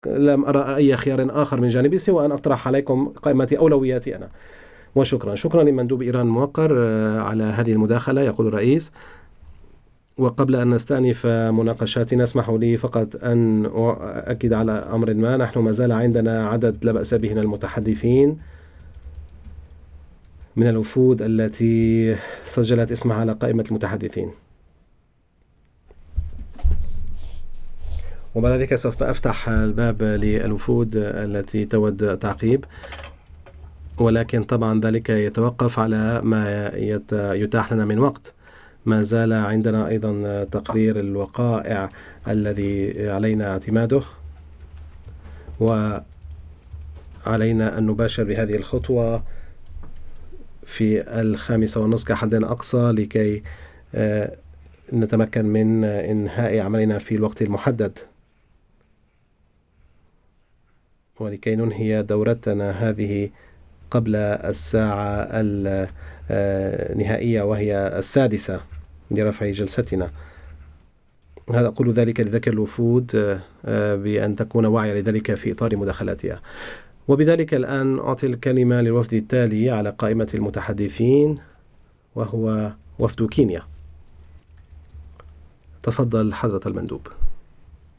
لم أرى أي خيار آخر من جانبي سوى أن أقترح عليكم قائمة أولوياتي أنا. وشكرا، شكرا لمندوب إيران موقر على هذه المداخلة. يقول الرئيس: وقبل أن نستأنف مناقشاتنا اسمحوا لي فقط أن أؤكد على أمر ما. نحن ما زال عندنا عدد لا بأس به من المتحدثين من الوفود التي سجلت اسمها على قائمة المتحدثين، وبعد ذلك سوف أفتح الباب للوفود التي تود تعقيب، ولكن طبعا ذلك يتوقف على ما يتاح لنا من وقت. ما زال عندنا أيضا تقرير الوقائع الذي علينا اعتماده، وعلينا أن نباشر بهذه الخطوة في 5:30 كحد أقصى لكي نتمكن من إنهاء عملنا في الوقت المحدد، ولكي ننهي دورتنا هذه قبل الساعة النهائية وهي 6 لرفع جلستنا. هذا أقول ذلك لذكر الوفود بأن تكون واعية لذلك في إطار مداخلاتها. وبذلك الآن أعطي الكلمة للوفد التالي على قائمة المتحدثين، وهو وفد كينيا. تفضل حضرة المندوب.